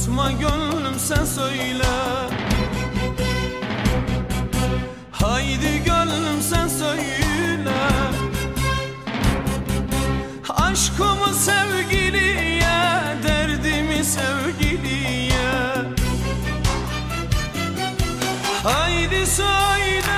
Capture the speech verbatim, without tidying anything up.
Susma gönlüm sen söyle. Haydi gönlüm sen söyle. Aşkımı sevgiliye, derdimi sevgiliye. Haydi söyle.